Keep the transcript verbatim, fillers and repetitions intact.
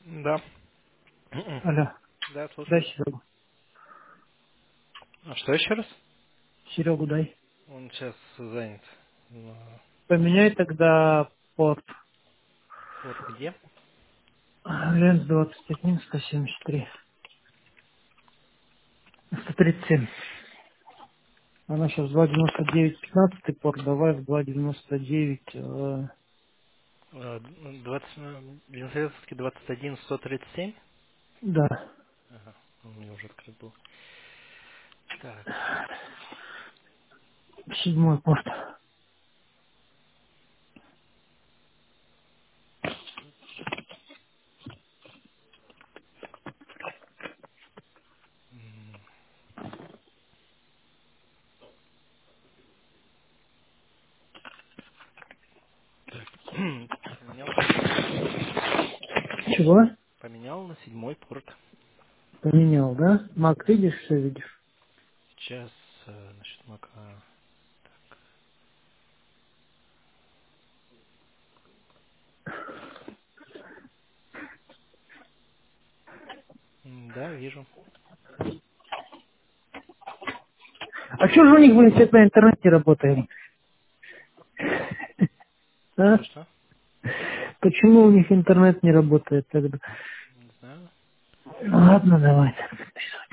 Да. Мгм. Алло, Да, дай слушаю. Серегу. А что еще раз? Серегу дай. Он сейчас занят. На Поменяй тогда порт. порт где? Ленс двадцать один, сто семьдесят три. сто тридцать семь. Она сейчас два девяносто девять пятнадцатый порт, давай в два девяносто девять. э, Э, двадцать, э, Елизаветский двадцать один сто тридцать семь. да, Ага, он у меня уже открыт был. Так. седьмой порт. м, Так. Поменял на седьмой. Чего? Поменял на седьмой порт. Поменял, да? Мак, видишь, все видишь? Сейчас, э, значит, мака. М, Да, вижу. А что же у них, блин, на интернет не работает? А? Что-что? Почему у них интернет не работает тогда? Не знаю. Ну, ладно, давай.